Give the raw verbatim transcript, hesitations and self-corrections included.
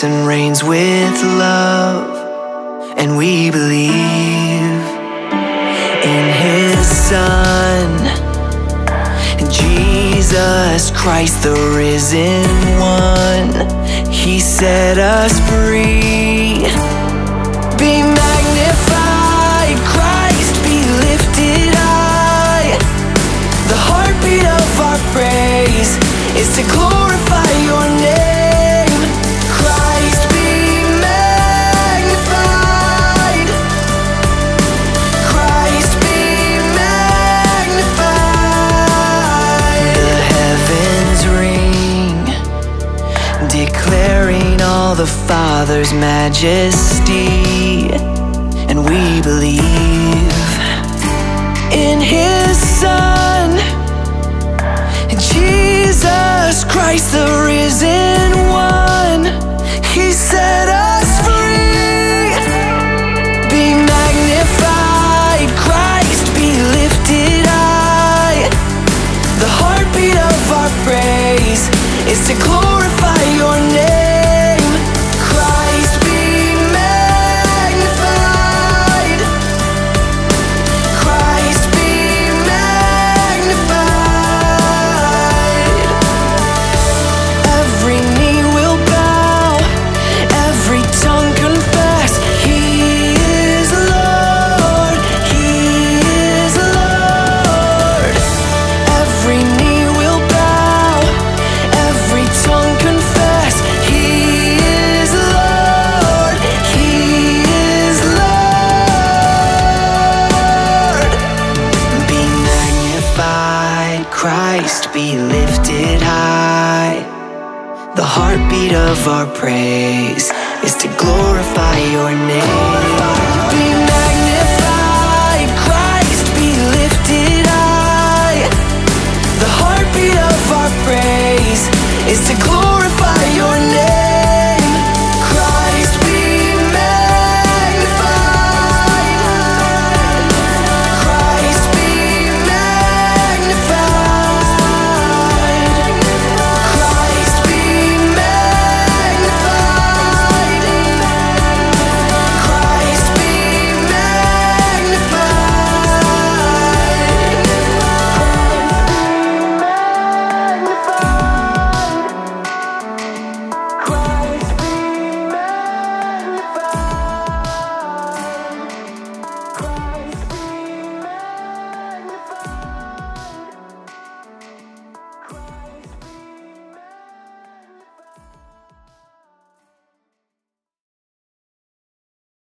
rules and reigns with love, and we believe in His Son, Jesus Christ, the risen one. He set us free. Be magnified, Christ, be lifted high. The heartbeat of our praise is to glorify your name. Christ, be magnified. Christ, be magnified. The heavens ring, declaring all the Father's majesty, and we believe in His Son, Jesus Christ, the risen one. He set us free. Be magnified, Christ, be lifted high. The heartbeat of our praise is to glorify your name. Christ, be magnified. Christ, be magnified. Every knee will bow, every tongue confess He is Lord, He is Lord. Every knee will bow, every tongue confess He is Lord, He is Lord. Be magnified, Christ, be lifted high. The heartbeat of our praise is to glorify your name.